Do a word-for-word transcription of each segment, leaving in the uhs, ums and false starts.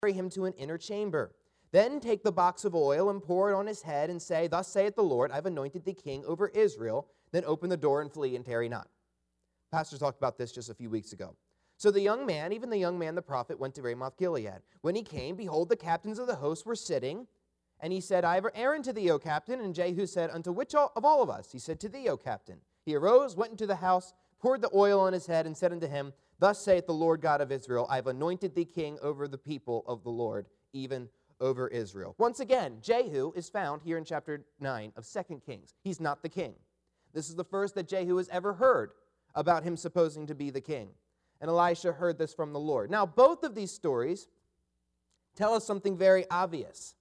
carry him to an inner chamber. Then take the box of oil and pour it on his head and say, Thus saith the Lord, I've anointed thee king over Israel. Then open the door and flee and tarry not. Pastor talked about this just a few weeks ago. So the young man, even the young man the prophet, went to Ramoth Gilead. When he came, behold, the captains of the host were sitting. And he said, I have errand to thee, O captain. And Jehu said, Unto which of all of us? He said, To thee, O captain. He arose, went into the house, poured the oil on his head, and said unto him, Thus saith the Lord God of Israel, I have anointed thee king over the people of the Lord, even over Israel. Once again, Jehu is found here in chapter nine of Second Kings. He's not the king. This is the first that Jehu has ever heard about him supposing to be the king. And Elisha heard this from the Lord. Now, both of these stories tell us something very obvious.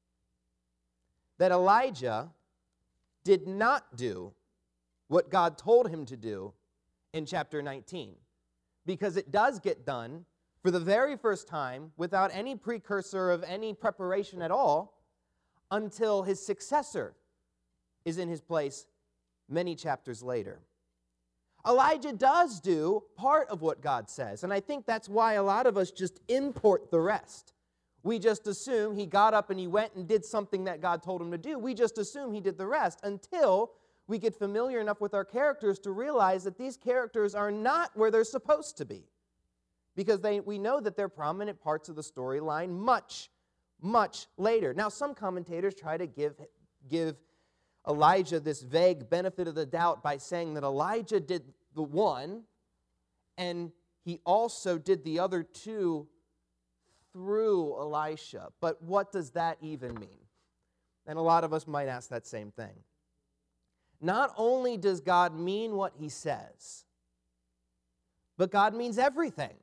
That Elijah did not do what God told him to do in chapter nineteen. Because it does get done for the very first time without any precursor of any preparation at all until his successor is in his place many chapters later. Elijah does do part of what God says, and I think that's why a lot of us just import the rest. We just assume he got up and he went and did something that God told him to do. We just assume he did the rest until we get familiar enough with our characters to realize that these characters are not where they're supposed to be. Because they, we know that they're prominent parts of the storyline much, much later. Now, some commentators try to give, give Elijah this vague benefit of the doubt by saying that Elijah did the one, and he also did the other two through Elisha. But what does that even mean? And a lot of us might ask that same thing. Not only does God mean what he says, but God means everything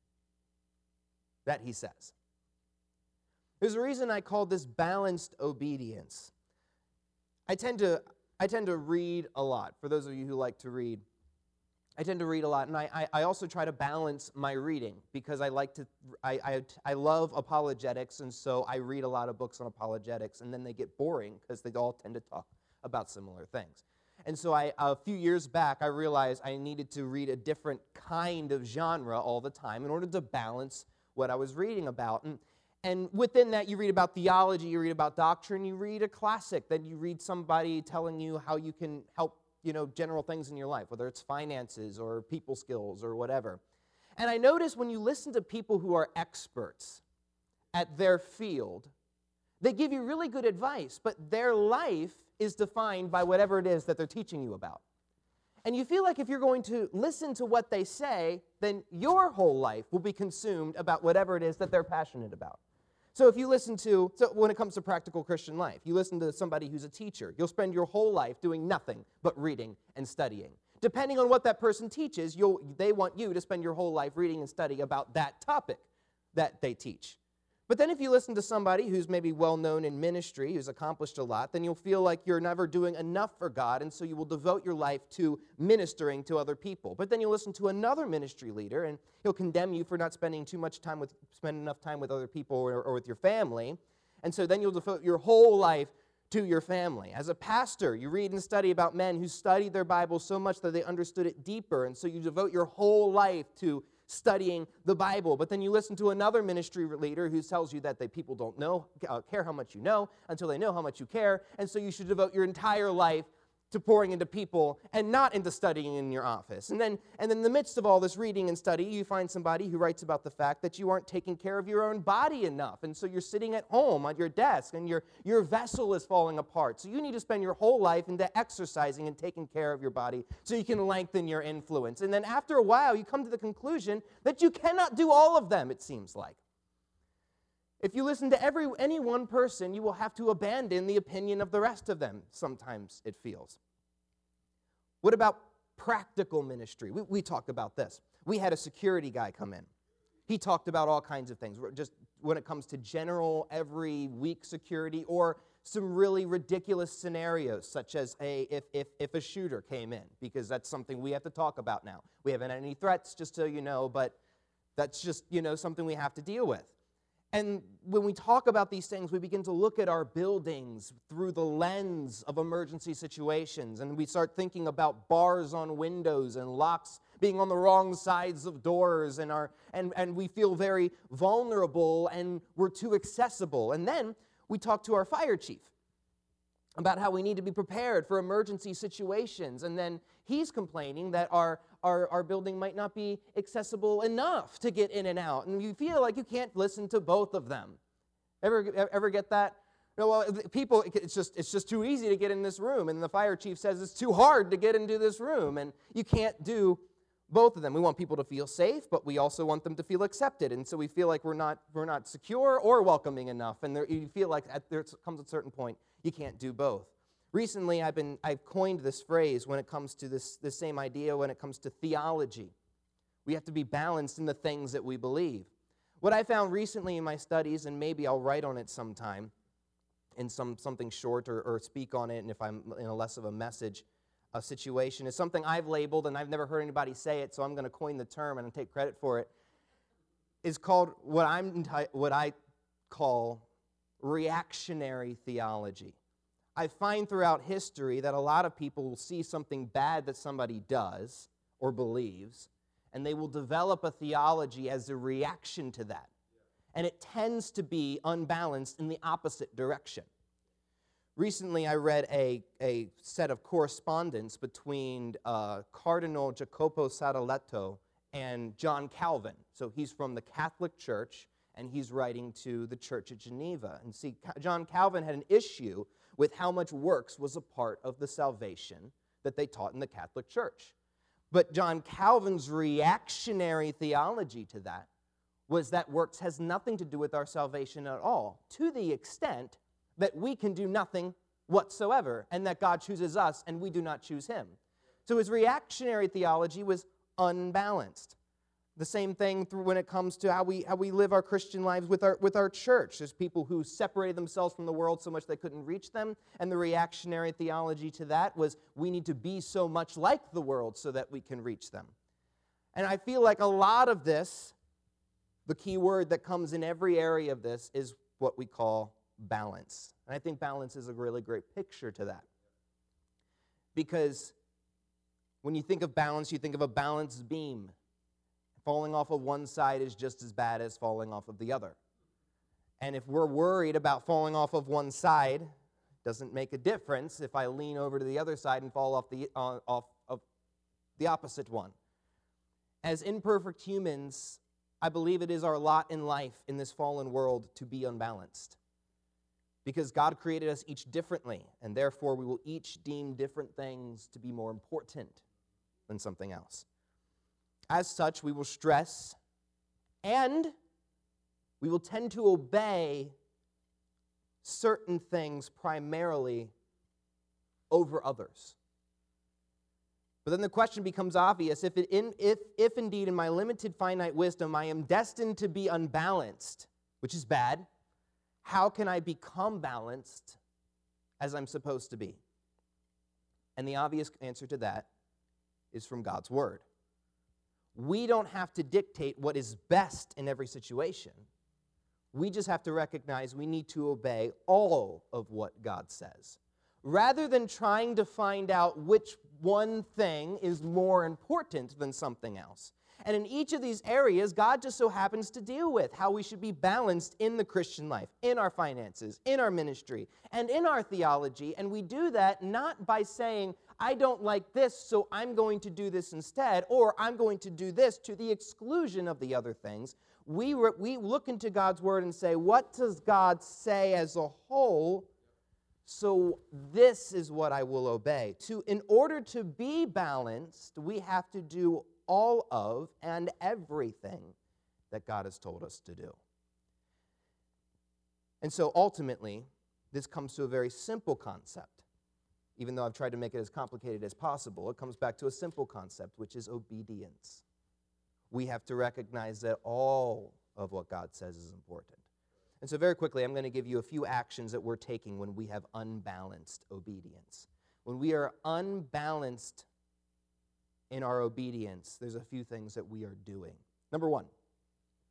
that he says. There's a reason I call this balanced obedience. I tend to I tend to read a lot. For those of you who like to read, I tend to read a lot, and I, I, I also try to balance my reading because I like to I, I I love apologetics, and so I read a lot of books on apologetics, and then they get boring because they all tend to talk about similar things. And so I, a few years back, I realized I needed to read a different kind of genre all the time in order to balance what I was reading about. And, and within that, you read about theology, you read about doctrine, you read a classic, then you read somebody telling you how you can help, you know, general things in your life, whether it's finances or people skills or whatever. And I notice when you listen to people who are experts at their field, they give you really good advice, but their life is defined by whatever it is that they're teaching you about. And you feel like if you're going to listen to what they say, then your whole life will be consumed about whatever it is that they're passionate about. So if you listen to, so when it comes to practical Christian life, you listen to somebody who's a teacher, you'll spend your whole life doing nothing but reading and studying. Depending on what that person teaches, you'll, they want you to spend your whole life reading and studying about that topic that they teach. But then if you listen to somebody who's maybe well-known in ministry, who's accomplished a lot, then you'll feel like you're never doing enough for God, and so you will devote your life to ministering to other people. But then you'll listen to another ministry leader, and he'll condemn you for not spending too much time with, spending enough time with other people or, or with your family. And so then you'll devote your whole life to your family. As a pastor, you read and study about men who studied their Bible so much that they understood it deeper, and so you devote your whole life to studying the Bible. But then you listen to another ministry leader who tells you that they, people don't know, uh, care how much you know until they know how much you care, and so you should devote your entire life to pouring into people and not into studying in your office. And then, and in the midst of all this reading and study, you find somebody who writes about the fact that you aren't taking care of your own body enough, and so you're sitting at home on your desk, and your, your vessel is falling apart. So you need to spend your whole life into exercising and taking care of your body so you can lengthen your influence. And then after a while, you come to the conclusion that you cannot do all of them, it seems like. If you listen to every any one person, you will have to abandon the opinion of the rest of them, sometimes it feels. What about practical ministry? We, we talked about this. We had a security guy come in. He talked about all kinds of things, just when it comes to general every week security or some really ridiculous scenarios, such as a if, if, if a shooter came in, because that's something we have to talk about now. We haven't had any threats, just so you know, but that's just, you know, something we have to deal with. And when we talk about these things, we begin to look at our buildings through the lens of emergency situations, and we start thinking about bars on windows and locks being on the wrong sides of doors, and, our, and, and we feel very vulnerable and we're too accessible. And then we talk to our fire chief about how we need to be prepared for emergency situations, and then he's complaining that our, our, our building might not be accessible enough to get in and out, and you feel like you can't listen to both of them. Ever, ever get that? No, well, people, it's just, it's just too easy to get in this room, and the fire chief says it's too hard to get into this room, and you can't do both of them. We want people to feel safe, but we also want them to feel accepted, and so we feel like we're not, we're not secure or welcoming enough, and there, you feel like at, there comes a certain point you can't do both. Recently, I've been I've coined this phrase when it comes to this, this same idea when it comes to theology. We have to be balanced in the things that we believe. What I found recently in my studies, and maybe I'll write on it sometime in some something short or, or speak on it, and if I'm in a less of a message a situation, is something I've labeled, and I've never heard anybody say it, so I'm going to coin the term and take credit for it, is called what I'm what I call reactionary theology. I find throughout history that a lot of people will see something bad that somebody does or believes, and they will develop a theology as a reaction to that. And it tends to be unbalanced in the opposite direction. Recently, I read a, a set of correspondence between uh, Cardinal Jacopo Sadaletto and John Calvin. So he's from the Catholic Church, and he's writing to the Church at Geneva. And see, John Calvin had an issue with how much works was a part of the salvation that they taught in the Catholic Church. But John Calvin's reactionary theology to that was that works has nothing to do with our salvation at all, to the extent that we can do nothing whatsoever, and that God chooses us and we do not choose him. So his reactionary theology was unbalanced. The same thing through when it comes to how we how we live our Christian lives with our with our church. There's people who separated themselves from the world so much they couldn't reach them, and the reactionary theology to that was we need to be so much like the world so that we can reach them. And I feel like a lot of this, the key word that comes in every area of this, is what we call balance. And I think balance is a really great picture to that. Because when you think of balance, you think of a balanced beam. Falling off of one side is just as bad as falling off of the other. And if we're worried about falling off of one side, it doesn't make a difference if I lean over to the other side and fall off the uh, off of the opposite one. As imperfect humans, I believe it is our lot in life in this fallen world to be unbalanced. Because God created us each differently, and therefore we will each deem different things to be more important than something else. As such, we will stress and we will tend to obey certain things primarily over others. But then the question becomes obvious, if, it in, if, if indeed in my limited finite wisdom I am destined to be unbalanced, which is bad, how can I become balanced as I'm supposed to be? And the obvious answer to that is from God's Word. We don't have to dictate what is best in every situation. We just have to recognize we need to obey all of what God says. Rather than trying to find out which one thing is more important than something else. And in each of these areas, God just so happens to deal with how we should be balanced in the Christian life, in our finances, in our ministry, and in our theology. And we do that not by saying, I don't like this, so I'm going to do this instead, or I'm going to do this to the exclusion of the other things. We, re- we look into God's Word and say, what does God say as a whole? So this is what I will obey. To, in order to be balanced, we have to do all of and everything that God has told us to do. And so ultimately, this comes to a very simple concept. Even though I've tried to make it as complicated as possible, it comes back to a simple concept, which is obedience. We have to recognize that all of what God says is important. And so very quickly, I'm going to give you a few actions that we're taking when we have unbalanced obedience. When we are unbalanced in our obedience, there's a few things that we are doing. Number one,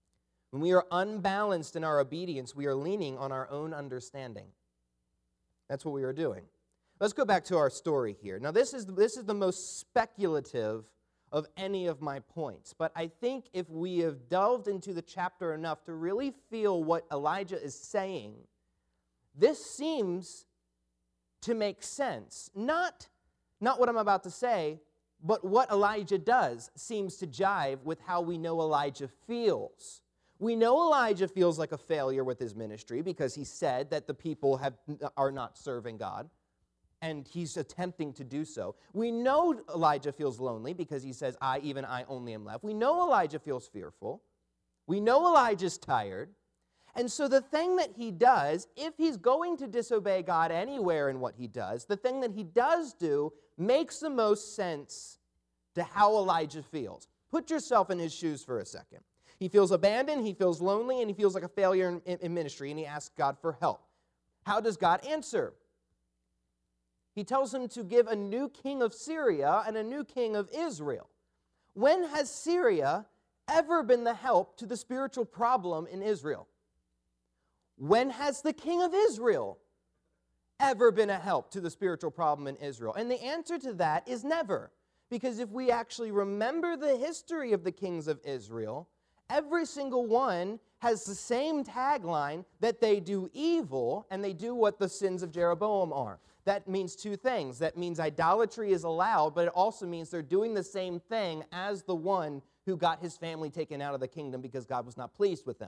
When we are unbalanced in our obedience, we are leaning on our own understanding. That's what we are doing. Let's go back to our story here. Now, this is, this is the most speculative of any of my points, but I think if we have delved into the chapter enough to really feel what Elijah is saying, this seems to make sense. Not, not what I'm about to say, but what Elijah does seems to jive with how we know Elijah feels. We know Elijah feels like a failure with his ministry because he said that the people have, are not serving God, and he's attempting to do so. We know Elijah feels lonely because he says, I, even I only am left. We know Elijah feels fearful. We know Elijah's tired. And so the thing that he does, if he's going to disobey God anywhere in what he does, the thing that he does do makes the most sense to how Elijah feels. Put yourself in his shoes for a second. He feels abandoned, he feels lonely, and he feels like a failure in, in, in ministry, and he asks God for help. How does God answer? He tells him to give a new king of Syria and a new king of Israel. When has Syria ever been the help to the spiritual problem in Israel? When has the king of Israel ever been a help to the spiritual problem in Israel? And the answer to that is never. Because if we actually remember the history of the kings of Israel, every single one has the same tagline that they do evil and they do what the sins of Jeroboam are. That means two things. That means idolatry is allowed, but it also means they're doing the same thing as the one who got his family taken out of the kingdom because God was not pleased with them.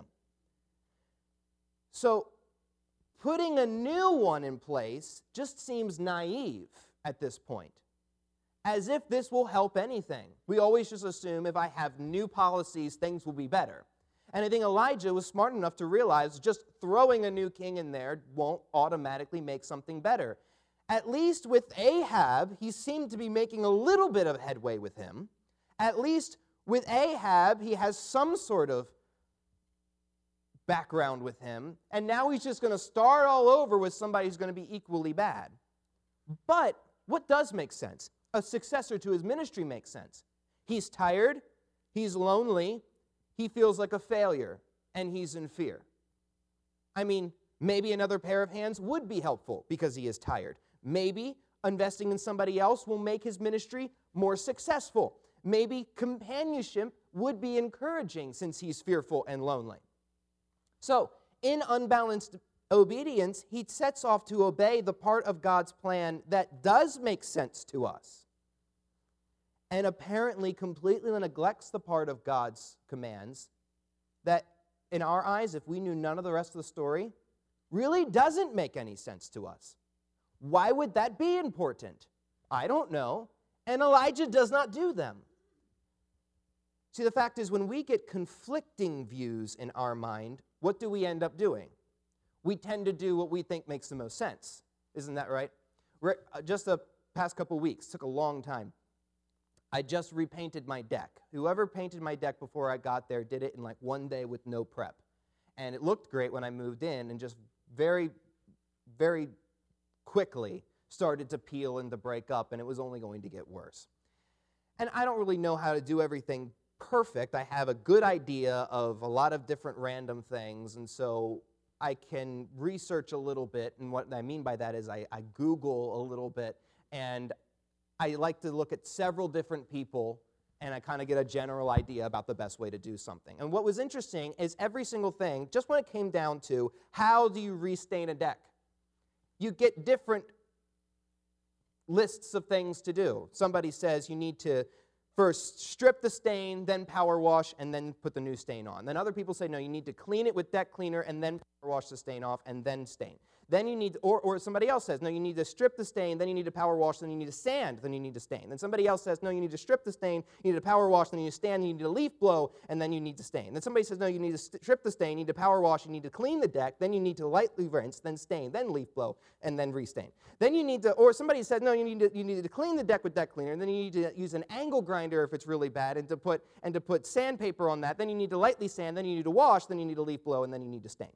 So putting a new one in place just seems naive at this point, as if this will help anything. We always just assume if I have new policies, things will be better. And I think Elijah was smart enough to realize just throwing a new king in there won't automatically make something better. At least with Ahab, he seemed to be making a little bit of headway with him. At least with Ahab, he has some sort of background with him. And now he's just going to start all over with somebody who's going to be equally bad. But what does make sense? A successor to his ministry makes sense. He's tired, he's lonely, he feels like a failure, and he's in fear. I mean, maybe another pair of hands would be helpful because he is tired. Maybe investing in somebody else will make his ministry more successful. Maybe companionship would be encouraging since he's fearful and lonely. So, in unbalanced obedience, he sets off to obey the part of God's plan that does make sense to us, and apparently completely neglects the part of God's commands that, in our eyes, if we knew none of the rest of the story, really doesn't make any sense to us. Why would that be important? I don't know, and Elijah does not do them. See, the fact is, when we get conflicting views in our mind, what do we end up doing? We tend to do what we think makes the most sense. Isn't that right? Just the past couple weeks, took a long time. I just repainted my deck. Whoever painted my deck before I got there did it in like one day with no prep. And it looked great when I moved in, and just very, very quickly started to peel and to break up, and it was only going to get worse. And I don't really know how to do everything perfect. I have a good idea of a lot of different random things, and so I can research a little bit, and what I mean by that is I, I Google a little bit, and I like to look at several different people, and I kind of get a general idea about the best way to do something. And what was interesting is every single thing, just when it came down to how do you restain a deck, you get different lists of things to do. Somebody says you need to first strip the stain, then power wash, and then put the new stain on. Then other people say, no, you need to clean it with deck cleaner and then power wash the stain off and then stain. Then you need, or, or somebody else says, no, you need to strip the stain, then you need to power wash, then you need to sand, then you need to stain. Then somebody else says, no, you need to strip the stain, you need to power wash, then you need to sand, you need to leaf blow, and then you need to stain. Then somebody says, no, you need to st- strip the stain, you need to power wash, you need to clean the deck, then you need to lightly rinse, then stain, then leaf blow, and then restain. Then you need to, or somebody says, no, you need to, you need to clean the deck with deck cleaner, and then you need to use an angle grinder if it's really bad, and to put, and to put sandpaper on that. Then you need to lightly sand, then you need to wash, then you need to leaf blow, and then you need to stain.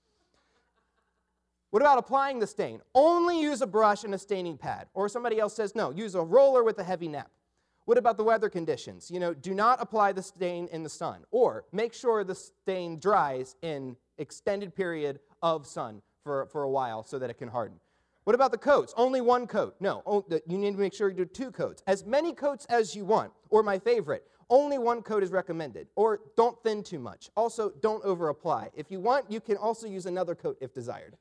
What about applying the stain? Only use a brush and a staining pad. Or somebody else says, no, use a roller with a heavy nap. What about the weather conditions? You know, do not apply the stain in the sun, or make sure the stain dries in extended period of sun for, for a while so that it can harden. What about the coats? Only one coat. No, oh, you need to make sure you do two coats. As many coats as you want. Or my favorite, only one coat is recommended. Or don't thin too much. Also, don't over-apply. If you want, you can also use another coat if desired.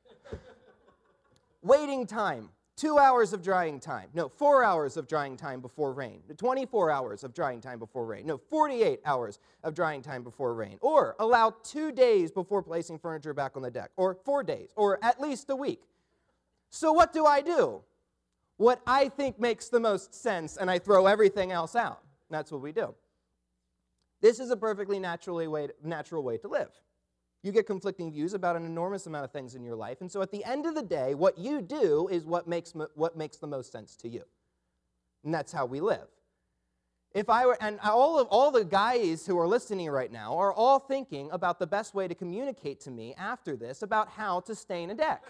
Waiting time. Two hours of drying time. No, four hours of drying time before rain. twenty-four hours of drying time before rain. No, forty-eight hours of drying time before rain. Or allow two days before placing furniture back on the deck. Or four days. Or at least a week. So what do I do? What I think makes the most sense, and I throw everything else out. That's what we do. This is a perfectly naturally way to, natural way to live. You get conflicting views about an enormous amount of things in your life, and so at the end of the day, what you do is what makes, what makes the most sense to you. And that's how we live. If I were, and all of all the guys who are listening right now are all thinking about the best way to communicate to me after this about how to stain a deck.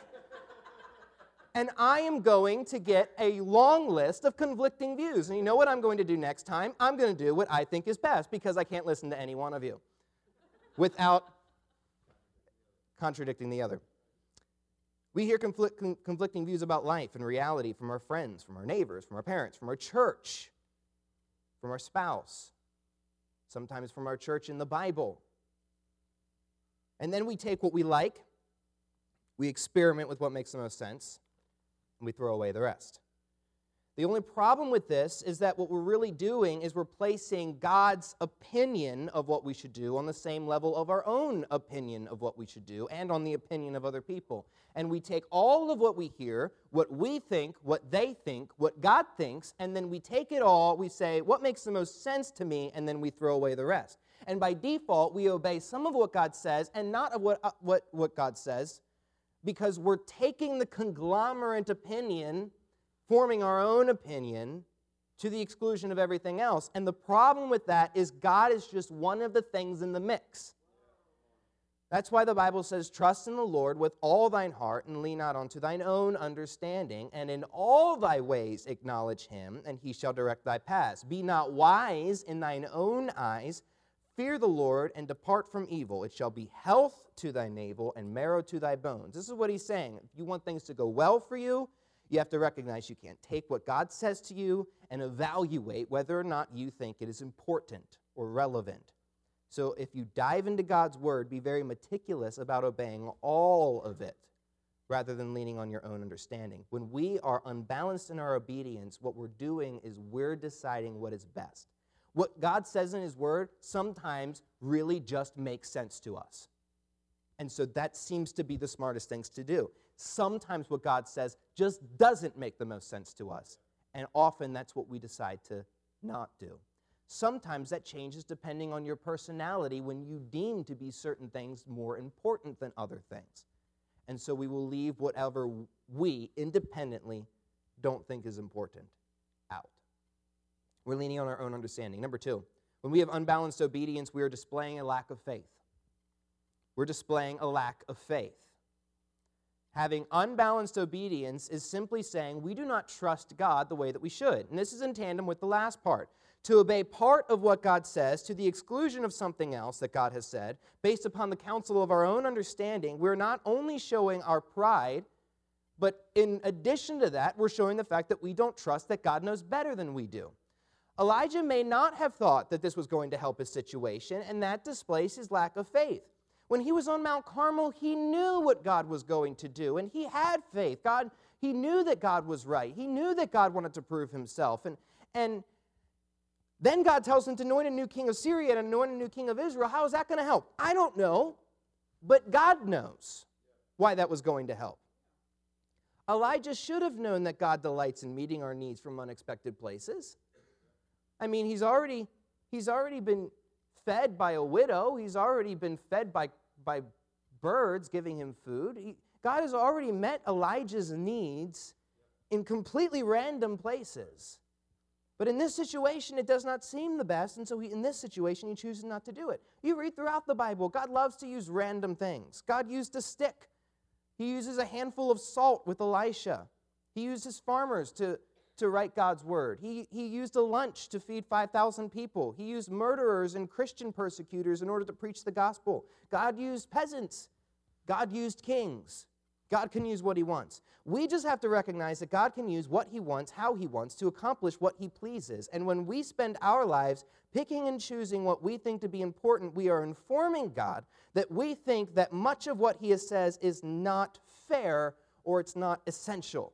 And I am going to get a long list of conflicting views. And you know what I'm going to do next time? I'm going to do what I think is best, because I can't listen to any one of you without contradicting the other. We hear conflict, con- conflicting views about life and reality from our friends, from our neighbors, from our parents, from our church, from our spouse, sometimes from our church in the Bible. And then we take what we like, we experiment with what makes the most sense, and we throw away the rest. The only problem with this is that what we're really doing is we're placing God's opinion of what we should do on the same level of our own opinion of what we should do and on the opinion of other people. And we take all of what we hear, what we think, what they think, what God thinks, and then we take it all, we say, what makes the most sense to me, and then we throw away the rest. And by default, we obey some of what God says and not of what, uh, what, what God says, because we're taking the conglomerate opinion, forming our own opinion, to the exclusion of everything else. And the problem with that is God is just one of the things in the mix. That's why the Bible says, trust in the Lord with all thine heart, and lean not unto thine own understanding, and in all thy ways acknowledge him, and he shall direct thy paths. Be not wise in thine own eyes. Fear the Lord and depart from evil. It shall be health to thy navel and marrow to thy bones. This is what he's saying. If you want things to go well for you, you have to recognize you can't take what God says to you and evaluate whether or not you think it is important or relevant. So if you dive into God's word, be very meticulous about obeying all of it rather than leaning on your own understanding. When we are unbalanced in our obedience, what we're doing is we're deciding what is best. What God says in his word sometimes really just makes sense to us. And so that seems to be the smartest things to do. Sometimes what God says just doesn't make the most sense to us. And often that's what we decide to not do. Sometimes that changes depending on your personality when you deem to be certain things more important than other things. And so we will leave whatever we independently don't think is important out. We're leaning on our own understanding. Number two, when we have unbalanced obedience, we are displaying a lack of faith. We're displaying a lack of faith. Having unbalanced obedience is simply saying we do not trust God the way that we should. And this is in tandem with the last part. To obey part of what God says to the exclusion of something else that God has said, based upon the counsel of our own understanding, we're not only showing our pride, but in addition to that, we're showing the fact that we don't trust that God knows better than we do. Elijah may not have thought that this was going to help his situation, and that displays his lack of faith. When he was on Mount Carmel, he knew what God was going to do, and he had faith. God, he knew that God was right. He knew that God wanted to prove himself. And, and then God tells him to anoint a new king of Syria and anoint a new king of Israel. How is that going to help? I don't know, but God knows why that was going to help. Elijah should have known that God delights in meeting our needs from unexpected places. I mean, he's already, he's already been fed by a widow. He's already been fed by, by birds giving him food. He, God has already met Elijah's needs in completely random places. But in this situation, it does not seem the best, and so he, in this situation, he chooses not to do it. You read throughout the Bible, God loves to use random things. God used a stick. He uses a handful of salt with Elisha. He uses farmers to to write God's word. He, he used a lunch to feed five thousand people. He used murderers and Christian persecutors in order to preach the gospel. God used peasants. God used kings. God can use what he wants. We just have to recognize that God can use what he wants, how he wants, to accomplish what he pleases. And when we spend our lives picking and choosing what we think to be important, we are informing God that we think that much of what he says is not fair or it's not essential.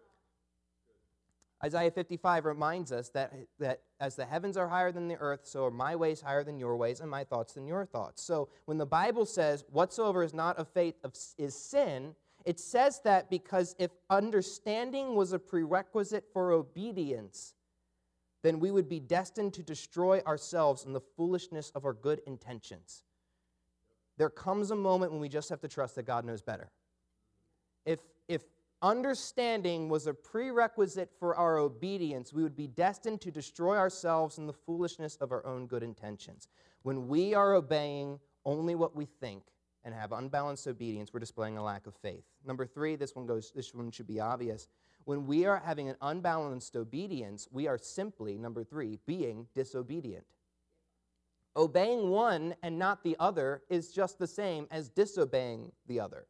Isaiah fifty-five reminds us that, that as the heavens are higher than the earth, so are my ways higher than your ways, and my thoughts than your thoughts. So when the Bible says, whatsoever is not of faith of, is sin, it says that because if understanding was a prerequisite for obedience, then we would be destined to destroy ourselves in the foolishness of our good intentions. There comes a moment when we just have to trust that God knows better. If, if understanding was a prerequisite for our obedience, we would be destined to destroy ourselves in the foolishness of our own good intentions. When we are obeying only what we think and have unbalanced obedience, we're displaying a lack of faith. Number three, this one goes. This one should be obvious. When we are having an unbalanced obedience, we are simply, number three, being disobedient. Obeying one and not the other is just the same as disobeying the other.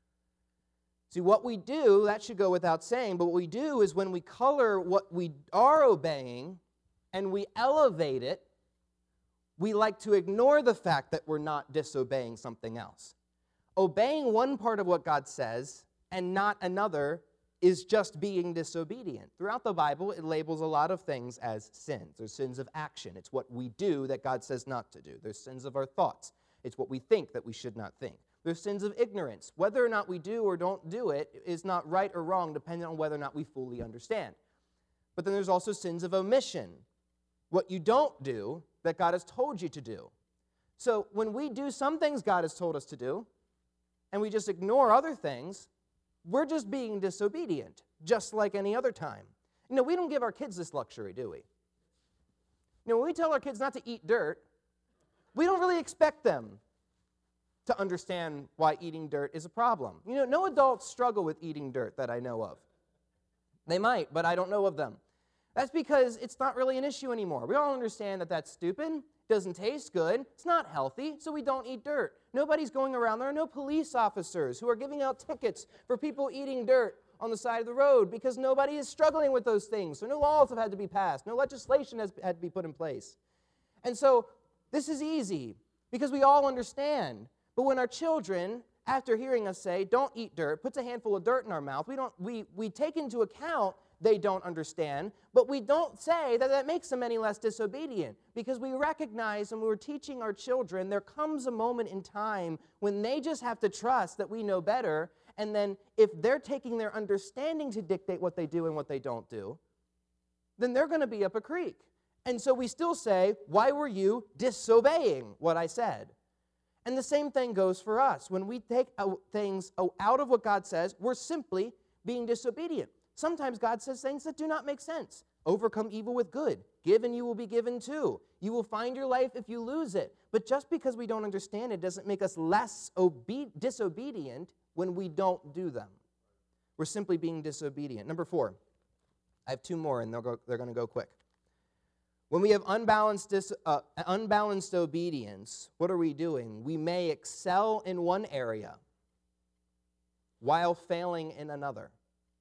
See, what we do, that should go without saying, but what we do is when we color what we are obeying and we elevate it, we like to ignore the fact that we're not disobeying something else. Obeying one part of what God says and not another is just being disobedient. Throughout the Bible, it labels a lot of things as sins. There's sins of action. It's what we do that God says not to do. There's sins of our thoughts. It's what we think that we should not think. There's sins of ignorance. Whether or not we do or don't do it is not right or wrong, depending on whether or not we fully understand. But then there's also sins of omission. What you don't do that God has told you to do. So when we do some things God has told us to do, and we just ignore other things, we're just being disobedient, just like any other time. You know, we don't give our kids this luxury, do we? You know, when we tell our kids not to eat dirt, we don't really expect them to understand why eating dirt is a problem. You know, no adults struggle with eating dirt that I know of. They might, but I don't know of them. That's because it's not really an issue anymore. We all understand that that's stupid, doesn't taste good, it's not healthy, so we don't eat dirt. Nobody's going around. There are no police officers who are giving out tickets for people eating dirt on the side of the road because nobody is struggling with those things. So no laws have had to be passed. No legislation has had to be put in place. And so this is easy because we all understand. But when our children, after hearing us say, don't eat dirt, puts a handful of dirt in our mouth, we don't we we take into account they don't understand, but we don't say that that makes them any less disobedient because we recognize when we're teaching our children, there comes a moment in time when they just have to trust that we know better, and then if they're taking their understanding to dictate what they do and what they don't do, then they're going to be up a creek. And so we still say, why were you disobeying what I said? And the same thing goes for us. When we take things out of what God says, we're simply being disobedient. Sometimes God says things that do not make sense. Overcome evil with good. Give and you will be given too. You will find your life if you lose it. But just because we don't understand it doesn't make us less obe- disobedient when we don't do them. We're simply being disobedient. Number four. I have two more and they'll go, they're going to go quick. When we have unbalanced, dis, uh, unbalanced obedience, what are we doing? We may excel in one area while failing in another.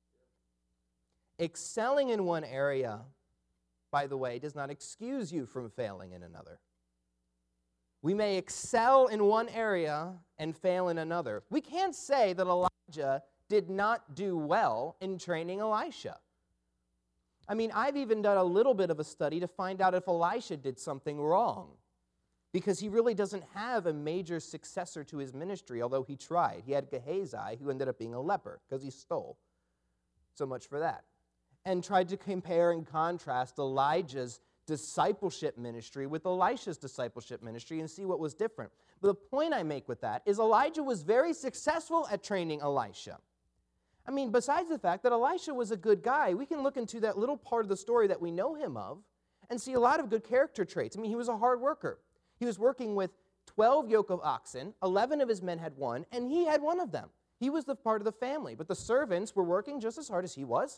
Excelling in one area, by the way, does not excuse you from failing in another. We may excel in one area and fail in another. We can't say that Elijah did not do well in training Elisha. I mean, I've even done a little bit of a study to find out if Elisha did something wrong, because he really doesn't have a major successor to his ministry, although he tried. He had Gehazi, who ended up being a leper because he stole. So much for that. And tried to compare and contrast Elijah's discipleship ministry with Elisha's discipleship ministry and see what was different. But the point I make with that is Elijah was very successful at training Elisha. I mean, besides the fact that Elisha was a good guy, we can look into that little part of the story that we know him of and see a lot of good character traits. I mean, he was a hard worker. He was working with twelve yoke of oxen, eleven of his men had one, and he had one of them. He was the part of the family, but the servants were working just as hard as he was.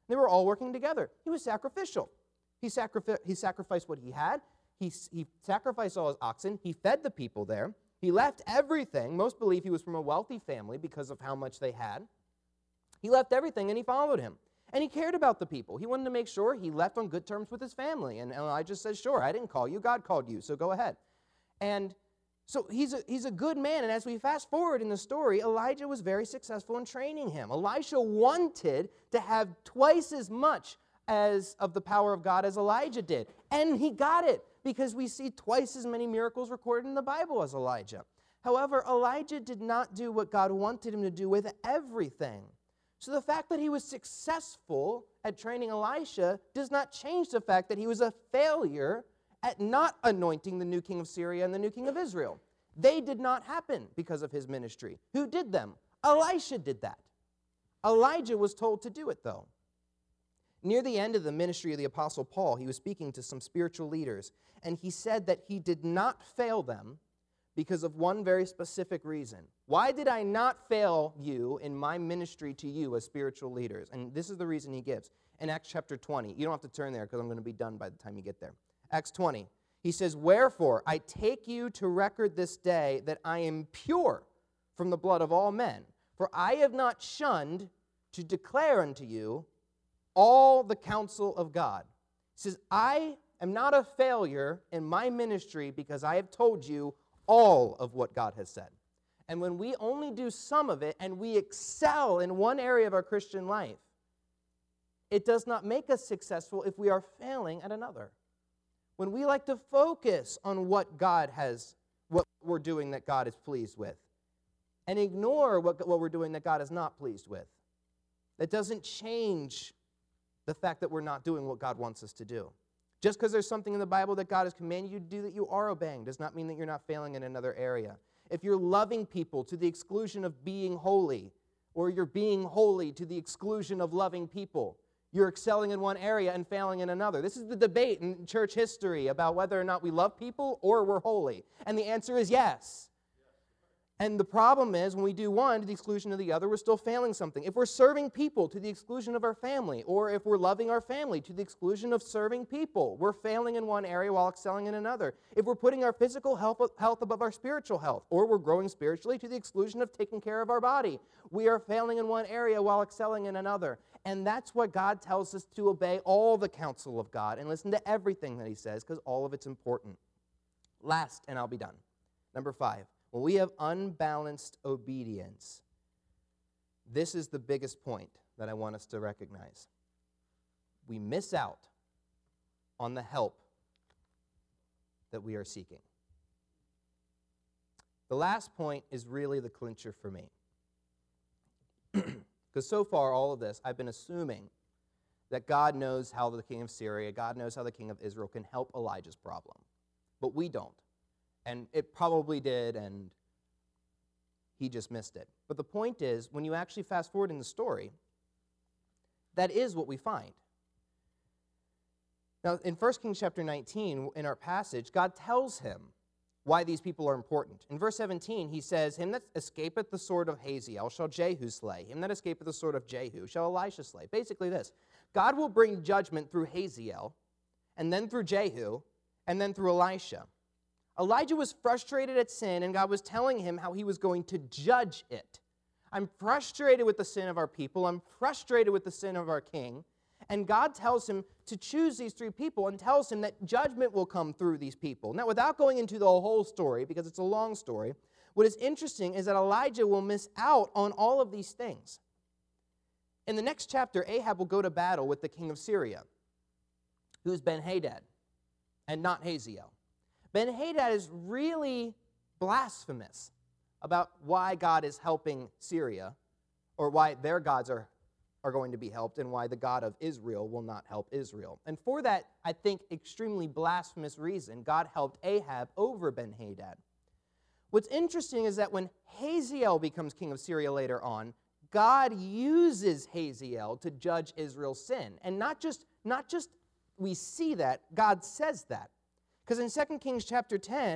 They were all working together. He was sacrificial. He, sacrifi- he sacrificed what he had. He, he sacrificed all his oxen. He fed the people there. He left everything. Most believe he was from a wealthy family because of how much they had. He left everything and he followed him. And he cared about the people. He wanted to make sure he left on good terms with his family. And Elijah says, sure, I didn't call you. God called you, so go ahead. And so he's a, he's a good man. And as we fast forward in the story, Elijah was very successful in training him. Elisha wanted to have twice as much as of the power of God as Elijah did. And he got it, because we see twice as many miracles recorded in the Bible as Elijah. However, Elijah did not do what God wanted him to do with everything. So the fact that he was successful at training Elisha does not change the fact that he was a failure at not anointing the new king of Syria and the new king of Israel. They did not happen because of his ministry. Who did them? Elisha did that. Elijah was told to do it, though. Near the end of the ministry of the Apostle Paul, he was speaking to some spiritual leaders, and he said that he did not fail them because of one very specific reason. Why did I not fail you in my ministry to you as spiritual leaders? And this is the reason he gives. In Acts chapter twenty, you don't have to turn there because I'm going to be done by the time you get there. Acts twenty, he says, wherefore I take you to record this day that I am pure from the blood of all men, for I have not shunned to declare unto you all the counsel of God. He says, I am not a failure in my ministry because I have told you all of what God has said. And when we only do some of it and we excel in one area of our Christian life, it does not make us successful if we are failing at another. When we like to focus on what God has, what we're doing that God is pleased with, and ignore what, what we're doing that God is not pleased with, that doesn't change the fact that we're not doing what God wants us to do. Just because there's something in the Bible that God has commanded you to do that you are obeying does not mean that you're not failing in another area. If you're loving people to the exclusion of being holy, or you're being holy to the exclusion of loving people, you're excelling in one area and failing in another. This is the debate in church history about whether or not we love people or we're holy. And the answer is yes. And the problem is, when we do one to the exclusion of the other, we're still failing something. If we're serving people to the exclusion of our family, or if we're loving our family to the exclusion of serving people, we're failing in one area while excelling in another. If we're putting our physical health, health above our spiritual health, or we're growing spiritually to the exclusion of taking care of our body, we are failing in one area while excelling in another. And that's what God tells us to obey all the counsel of God and listen to everything that he says, because all of it's important. Last, and I'll be done. Number five. When we have unbalanced obedience, this is the biggest point that I want us to recognize. We miss out on the help that we are seeking. The last point is really the clincher for me. Because so far, all of this, I've been assuming that God knows how the king of Syria, God knows how the king of Israel can help Elijah's problem. But we don't. And it probably did, and he just missed it. But the point is, when you actually fast forward in the story, that is what we find. Now, in First Kings chapter nineteen, in our passage, God tells him why these people are important. In verse seventeen, he says, him that escapeth the sword of Hazael shall Jehu slay. Him that escapeth the sword of Jehu shall Elisha slay. Basically this, God will bring judgment through Hazael, and then through Jehu, and then through Elisha. Elijah was frustrated at sin, and God was telling him how he was going to judge it. I'm frustrated with the sin of our people. I'm frustrated with the sin of our king. And God tells him to choose these three people and tells him that judgment will come through these people. Now, without going into the whole story, because it's a long story, what is interesting is that Elijah will miss out on all of these things. In the next chapter, Ahab will go to battle with the king of Syria, who's Ben-Hadad, and not Hazael. Ben-Hadad is really blasphemous about why God is helping Syria, or why their gods are, are going to be helped, and why the God of Israel will not help Israel. And for that, I think, extremely blasphemous reason, God helped Ahab over Ben-Hadad. What's interesting is that when Hazael becomes king of Syria later on, God uses Hazael to judge Israel's sin. And not just, not just we see that, God says that. Because in Second Kings chapter ten,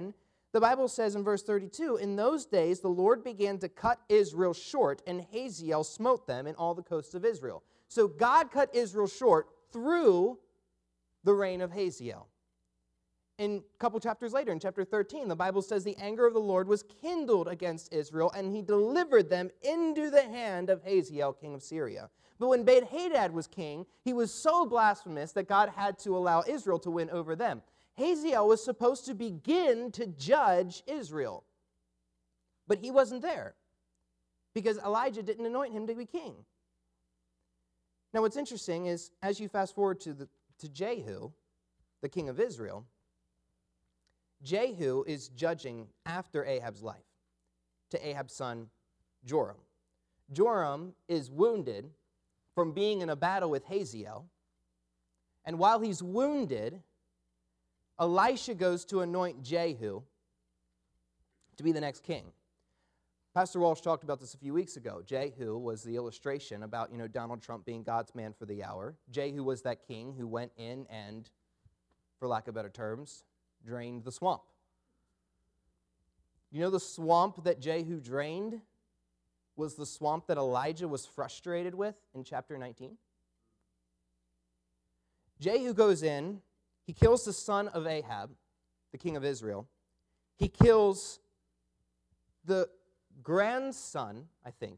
The Bible says in verse thirty-two, in those days the Lord began to cut Israel short, and Hazael smote them in all the coasts of Israel. So God cut Israel short through the reign of Hazael. In a couple chapters later, in chapter thirteen, the Bible says the anger of the Lord was kindled against Israel, and he delivered them into the hand of Hazael, king of Syria. But when Ben-Hadad was king, he was so blasphemous that God had to allow Israel to win over them. Hazael was supposed to begin to judge Israel, but he wasn't there because Elijah didn't anoint him to be king. Now, what's interesting is, as you fast forward to, the, to Jehu, the king of Israel, Jehu is judging after Ahab's life to Ahab's son Joram. Joram is wounded from being in a battle with Hazael, and while he's wounded, Elisha goes to anoint Jehu to be the next king. Pastor Walsh talked about this a few weeks ago. Jehu was the illustration about, you know, Donald Trump being God's man for the hour. Jehu was that king who went in and, for lack of better terms, drained the swamp. You know the swamp that Jehu drained was the swamp that Elijah was frustrated with in chapter nineteen? Jehu goes in, he kills the son of Ahab, the king of Israel. He kills the grandson, I think,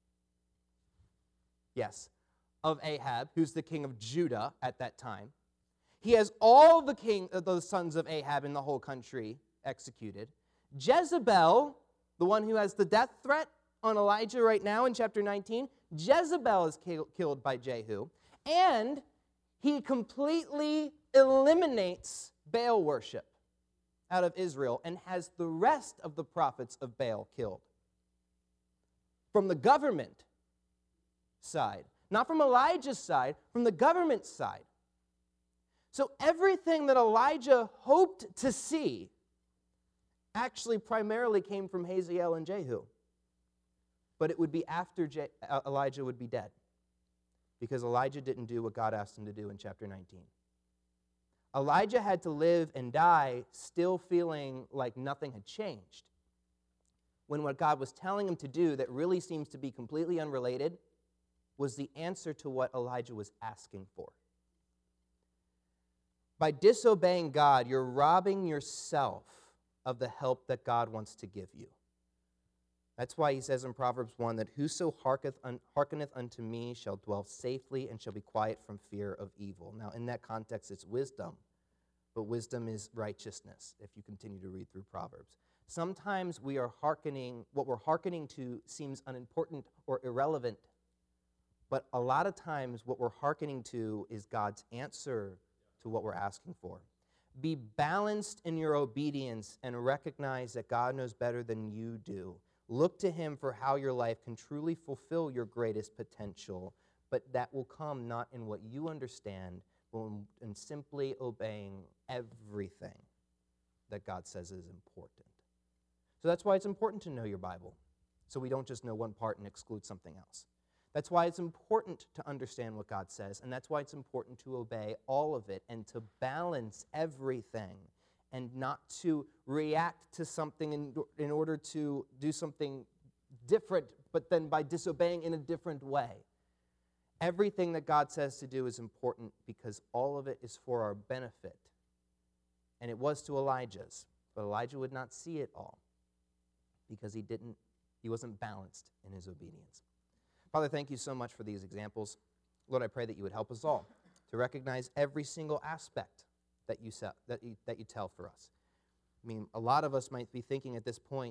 yes, of Ahab, who's the king of Judah at that time. He has all the king, uh, the sons of Ahab in the whole country executed. Jezebel, the one who has the death threat on Elijah right now in chapter nineteen, Jezebel is kill, killed by Jehu, and he completely eliminates Baal worship out of Israel and has the rest of the prophets of Baal killed. From the government side, not from Elijah's side, from the government side. So everything that Elijah hoped to see actually primarily came from Hazael and Jehu. But it would be after Je- uh, Elijah would be dead, because Elijah didn't do what God asked him to do in chapter nineteen. Elijah had to live and die still feeling like nothing had changed, when what God was telling him to do that really seems to be completely unrelated was the answer to what Elijah was asking for. By disobeying God, you're robbing yourself of the help that God wants to give you. That's why he says in Proverbs one that whoso hearkeneth, un, hearkeneth unto me shall dwell safely and shall be quiet from fear of evil. Now, in that context, it's wisdom, but wisdom is righteousness, if you continue to read through Proverbs. Sometimes we are hearkening, what we're hearkening to seems unimportant or irrelevant, but a lot of times what we're hearkening to is God's answer to what we're asking for. Be balanced in your obedience and recognize that God knows better than you do. Look to him for how your life can truly fulfill your greatest potential, but that will come not in what you understand, but in simply obeying everything that God says is important. So that's why it's important to know your Bible, so we don't just know one part and exclude something else. That's why it's important to understand what God says, and that's why it's important to obey all of it and to balance everything and not to react to something in, in order to do something different, but then by disobeying in a different way. Everything that God says to do is important because all of it is for our benefit. And it was to Elijah's, but Elijah would not see it all because he didn't, he wasn't balanced in his obedience. Father, thank you so much for these examples. Lord, I pray that you would help us all to recognize every single aspect that you, se- that you, that you tell for us. I mean, a lot of us might be thinking at this point,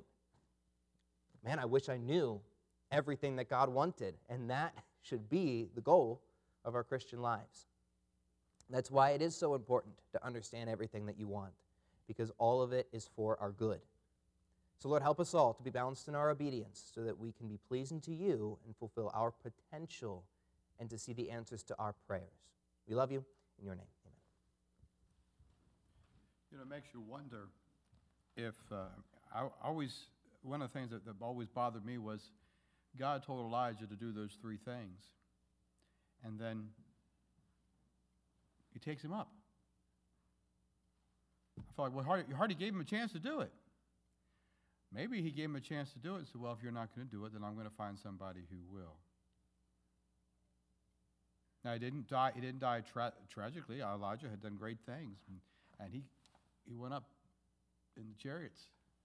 man, I wish I knew everything that God wanted, and that should be the goal of our Christian lives. That's why it is so important to understand everything that you want, because all of it is for our good. So Lord, help us all to be balanced in our obedience so that we can be pleasing to you and fulfill our potential and to see the answers to our prayers. We love you. In your name, amen. You know, it makes you wonder if, uh, I always, one of the things that, that always bothered me was God told Elijah to do those three things, and then he takes him up. I felt like, well, you hardly gave him a chance to do it. Maybe he gave him a chance to do it and said, well, if you're not going to do it, then I'm going to find somebody who will. Now, he didn't die, he didn't die tra- tragically. Elijah had done great things, and, and he, he went up in the chariots.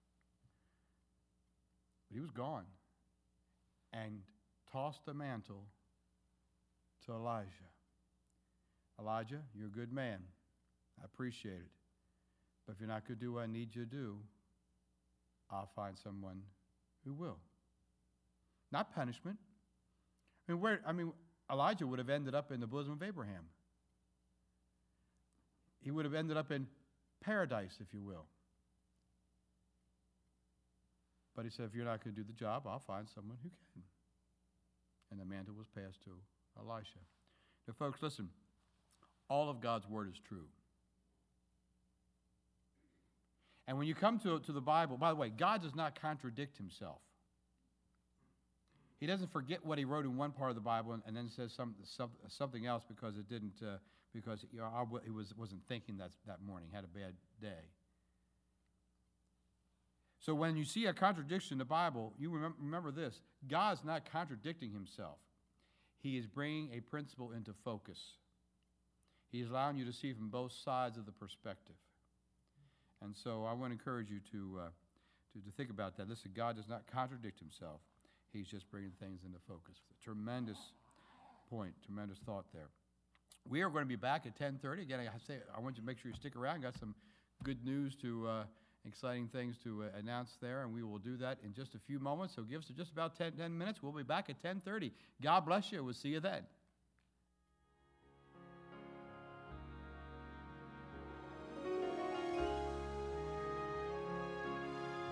But he was gone and tossed the mantle to Elijah. Elijah, you're a good man. I appreciate it. But if you're not going to do what I need you to do, I'll find someone who will. Not punishment. I mean, where, I mean, Elijah would have ended up in the bosom of Abraham. He would have ended up in paradise, if you will. But he said, if you're not going to do the job, I'll find someone who can. And the mantle was passed to Elisha. Now, folks, listen. All of God's word is true. And when you come to, to the Bible, by the way, God does not contradict himself. He doesn't forget what he wrote in one part of the Bible and, and then says some, some, something else because it didn't, uh, because you know, he was, wasn't thinking that, that morning, had a bad day. So when you see a contradiction in the Bible, you remember, remember this. God's not contradicting himself. He is bringing a principle into focus. He is allowing you to see from both sides of the perspective. And so I want to encourage you to, uh, to, to think about that. Listen, God does not contradict himself. He's just bringing things into focus. Tremendous point, tremendous thought there. We are going to be back at ten thirty. Again, I say I want you to make sure you stick around. Got some good news to, uh, exciting things to uh, announce there, and we will do that in just a few moments. So give us just about ten, ten minutes. We'll be back at ten thirty. God bless you. We'll see you then.